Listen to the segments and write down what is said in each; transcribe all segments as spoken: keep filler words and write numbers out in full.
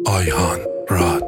آیهان راد.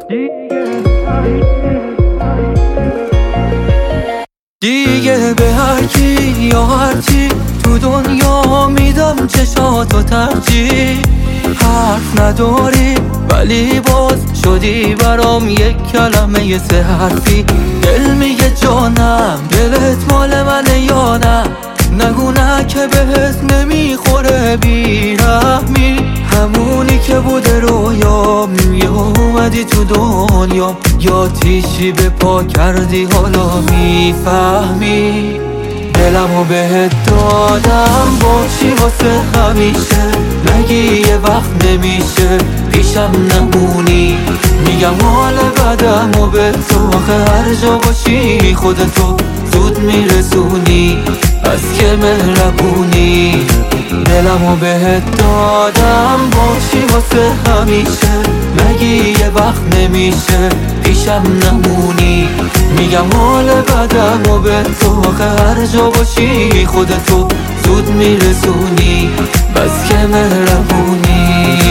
دیگه به هر کی یا هر چی تو دنیا میدم چشاتو ترجیح. حرف نداری ولی باز شدی برام یک کلمه سه حرفی. دل میگه جانم دلت مال منه یا نه، نگو نه که بهت نمیخوره بیرحمی. همونی که بوده رویام یه اومدی تو دنیا، یا تیشی به پا کردی حالا میفهمی. دلمو بهت دادم باشی واسه همیشه، نگی یه وقت نمیشه پیشم نمونی. میگم حال بدمو به تو، آخه هر جا باشی خودتو زود میرسونی، بس که مهربونی. دلمو بهت دادم باشی واسه همیشه، نگی یه وقت نمیشه پیشم نمونی. میگم حال بدمو به تو، آخه هر جا باشی خودتو زود میرسونی، بس که مهربونی.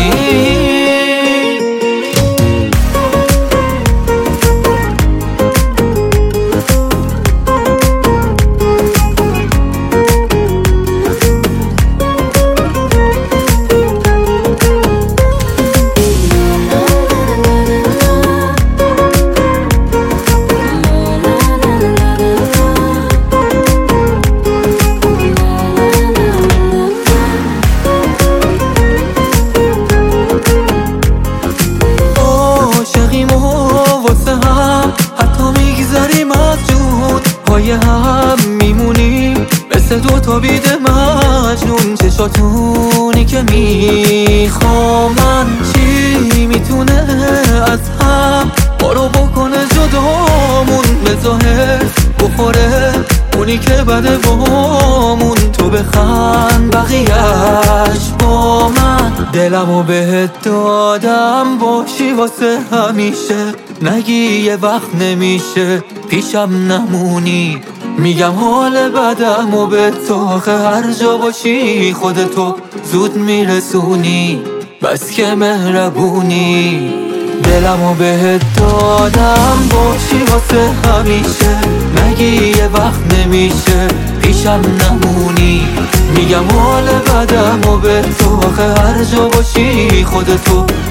پای هم میمونی مثل دو تا بید مجنون، چشاتونی که میخوام من. چی میتونه از هم ما رو بکنه جدامون؟ به ظاهر بخوره اونی که بده بامون. تو بخند بقیهش با من. دلمو بهت دادم باشی واسه همیشه، نگی یه وقت نمیشه پیشم نمونی. میگم حال بدمو به تو، آخه هر جا باشی خودتو زود میرسونی، بس که مهربونی. دلمو بهت دادم باشی واسه همیشه، نگی یه وقت نمیشه پیشم نمونی. میگم حال بدمو به تو، آخه هر جا باشی خودتو